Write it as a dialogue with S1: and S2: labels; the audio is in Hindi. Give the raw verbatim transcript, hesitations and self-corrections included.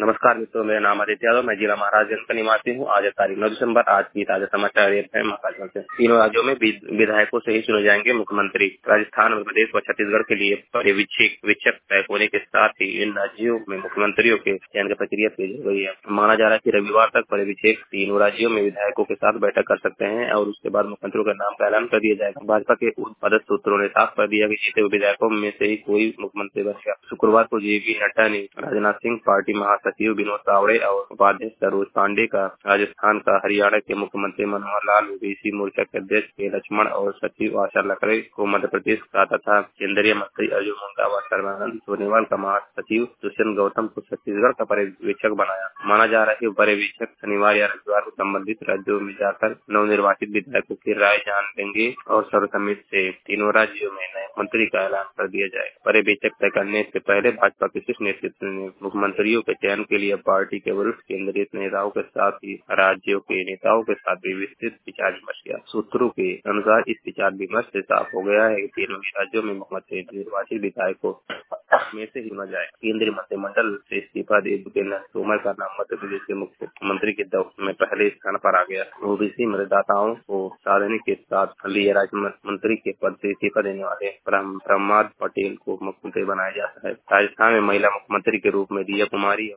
S1: नमस्कार मित्रों, मेरा नाम आदित्य यादव, मैं जिला महाराजगंज का निवासी हूँ। आज है तारीख नौ दिसंबर। आज की ताजा समाचार ये है महाराजगंज से। तीनों राज्यों में विधायकों से ही चुने जाएंगे मुख्यमंत्री। राजस्थान, मध्य प्रदेश व छत्तीसगढ़ के लिए पर्यवेक्षक तय होने के साथ ही इन राज्यों में मुख्यमंत्रियों के चयन की प्रक्रिया तेज हो गई है। माना जा रहा है कि रविवार तक पर्यवेक्षक तीनों राज्यों में विधायकों के साथ बैठक कर सकते हैं और उसके बाद मुख्यमंत्रियों के नाम का ऐलान कर दिया जाएगा। भाजपा के पदस्थ सूत्रों ने साफ कर दिया कि जीते हुए विधायकों में से ही कोई मुख्यमंत्री बनेगा। शुक्रवार को जेपी नड्डा ने राजनाथ सिंह, पार्टी महासचिव विनोद तावड़े और उपाध्यक्ष सरोज पांडे का राजस्थान का, हरियाणा के मुख्यमंत्री मनोहर लाल, ओबीसी मोर्चा के अध्यक्ष के लक्ष्मण और सचिव आशा लकड़े को मध्य प्रदेश का तथा केंद्रीय मंत्री अर्जुन मुंडा व सर्बानंद सोनोवाल का महासचिव दुष्यंत गौतम को छत्तीसगढ़ का पर्यवेक्षक बनाया। माना जा रहा है कि पर्यवेक्षक शनिवार या रविवार को संबंधित राज्यों में जाकर नवनिर्वाचित विधायकों की राय जान लेंगे और सर्वसम्मति से तीनों राज्यों में नए मंत्री का ऐलान कर दिया जाए। पर्यवेक्षक तय करने से पहले भाजपा के शीर्ष नेतृत्व ने मुख्यमंत्रियों के चयन के लिए पार्टी के वरिष्ठ केंद्रीय नेताओं के साथ ही राज्यों के नेताओं के साथ भी विस्तृत विचार विमर्श किया। सूत्रों के अनुसार इस विचार विमर्श से साफ हो गया है कि तीनों राज्यों में मुख्यमंत्री निर्वाचित विधायकों में से ही चुना जाए। केंद्रीय मंत्रिमंडल से इस्तीफा दे चुके नरेंद्र तोमर का नाम मध्य प्रदेश के मुख्यमंत्री के दौर में पहले स्थान पर आ गया। ओबीसी मतदाताओं को साधने के साथ लिए राज्य मंत्री के पद से इस्तीफा देने वाले प्रमोद पटेल को मुख्यमंत्री बनाया जाता है। राजस्थान में महिला मुख्यमंत्री के रूप में दिया कुमारी